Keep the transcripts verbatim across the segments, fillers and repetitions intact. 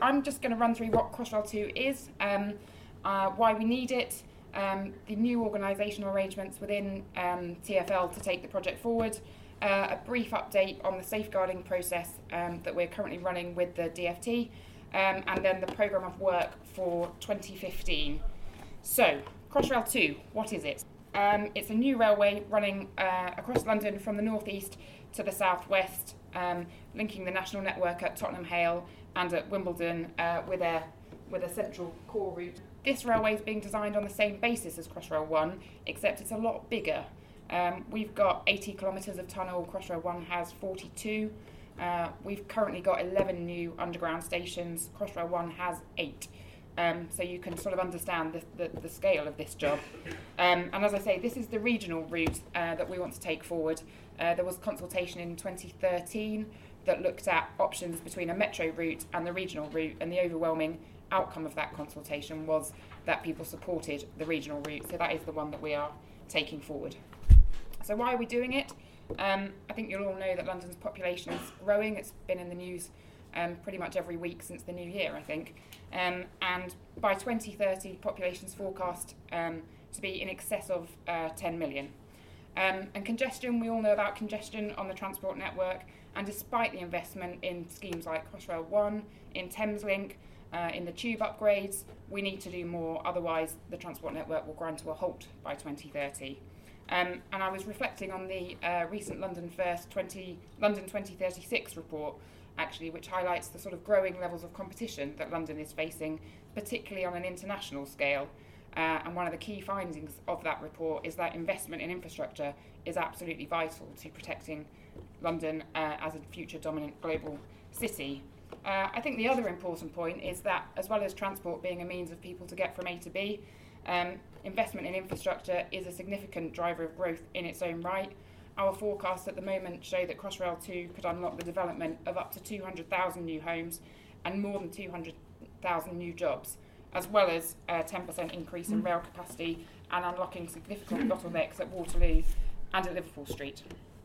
I'm just going to run through what Crossrail two is, um, uh, why we need it, um, the new organisational arrangements within um, T F L to take the project forward, uh, a brief update on the safeguarding process um, that we're currently running with the D F T, um, and then the programme of work for twenty fifteen. So, Crossrail two, what is it? Um, it's a new railway running uh, across London from the northeast to the southwest, um, linking the national network at Tottenham Hale and at Wimbledon uh, with a with a central core route. This railway is being designed on the same basis as Crossrail one, except it's a lot bigger. Um, we've got eighty kilometres of tunnel, Crossrail one has forty-two. Uh, we've currently got eleven new underground stations, Crossrail one has eight. Um, so you can sort of understand the, the, the scale of this job. Um, and as I say, this is the regional route uh, that we want to take forward. Uh, there was consultation in twenty thirteen that looked at options between a metro route and the regional route, and the overwhelming outcome of that consultation was that people supported the regional route, so that is the one that we are taking forward. So why are we doing it? Um, I think you'll all know that London's population is growing. It's been in the news Um, pretty much every week since the new year, I think. Um, and by twenty thirty, population's forecast um, to be in excess of uh, ten million. Um, and congestion, we all know about congestion on the transport network, and despite the investment in schemes like Crossrail one, in Thameslink, uh, in the tube upgrades, we need to do more, otherwise the transport network will grind to a halt by twenty thirty. Um, and I was reflecting on the uh, recent London First twenty, London twenty thirty-six report, actually, which highlights the sort of growing levels of competition that London is facing, particularly on an international scale. Uh, and one of the key findings of that report is that investment in infrastructure is absolutely vital to protecting London uh, as a future dominant global city. Uh, I think the other important point is that, as well as transport being a means of people to get from A to B, um, investment in infrastructure is a significant driver of growth in its own right. Our forecasts at the moment show that Crossrail two could unlock the development of up to two hundred thousand new homes and more than two hundred thousand new jobs, as well as a ten percent increase in rail capacity and unlocking significant bottlenecks at Waterloo and at Liverpool Street.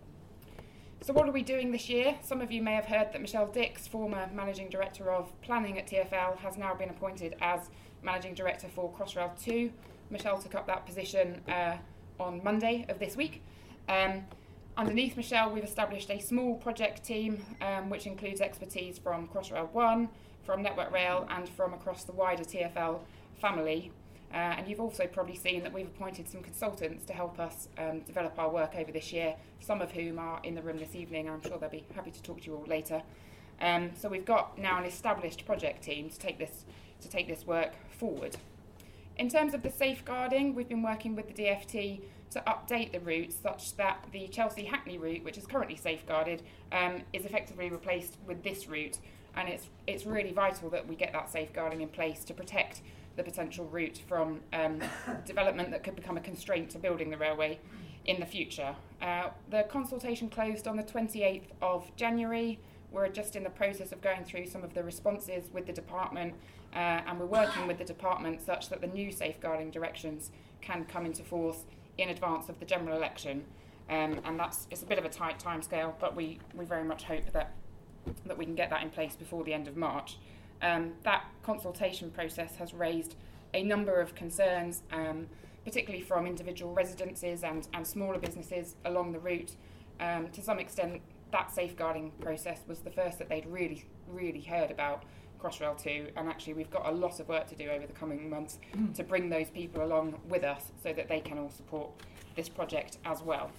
So what are we doing this year? Some of you may have heard that Michelle Dix, former Managing Director of Planning at T F L, has now been appointed as Managing Director for Crossrail two. Michelle took up that position uh, on Monday of this week. Um, Underneath Michelle, we've established a small project team um, which includes expertise from Crossrail one, from Network Rail and from across the wider T F L family. Uh, and you've also probably seen that we've appointed some consultants to help us um, develop our work over this year, some of whom are in the room this evening. I'm sure they'll be happy to talk to you all later. Um, so we've got now an established project team to take this, to take this work forward. In terms of the safeguarding, we've been working with the D F T to update the route such that the Chelsea-Hackney route, which is currently safeguarded, um, is effectively replaced with this route. And it's it's really vital that we get that safeguarding in place to protect the potential route from um, development that could become a constraint to building the railway in the future. Uh, the consultation closed on the twenty-eighth of January. We're just in the process of going through some of the responses with the department, uh, and we're working with the department such that the new safeguarding directions can come into force in advance of the general election. Um, and that's it's a bit of a tight timescale, but we, we very much hope that that we can get that in place before the end of March. Um, that consultation process has raised a number of concerns, um, particularly from individual residences and, and smaller businesses along the route. Um, to some extent, that safeguarding process was the first that they'd really, really heard about Crossrail two, and actually we've got a lot of work to do over the coming months mm. to bring those people along with us so that they can all support this project as well.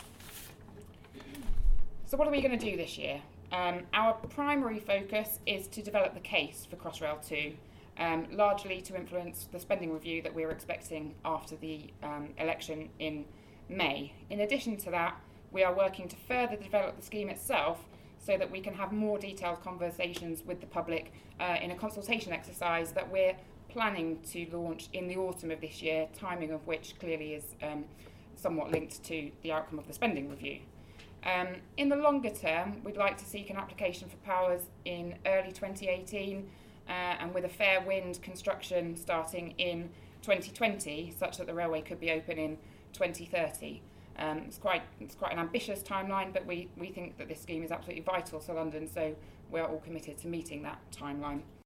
So what are we going to do this year? Um, our primary focus is to develop the case for Crossrail two, um, largely to influence the spending review that we're expecting after the um, election in May. In addition to that, we are working to further develop the scheme itself so that we can have more detailed conversations with the public uh, in a consultation exercise that we're planning to launch in the autumn of this year, timing of which clearly is um, somewhat linked to the outcome of the spending review. Um, in the longer term, we'd like to seek an application for powers in early twenty eighteen uh, and with a fair wind construction starting in twenty twenty, such that the railway could be open in twenty thirty. Um, it's quite it's quite an ambitious timeline, but we, we think that this scheme is absolutely vital to London, so we're all committed to meeting that timeline.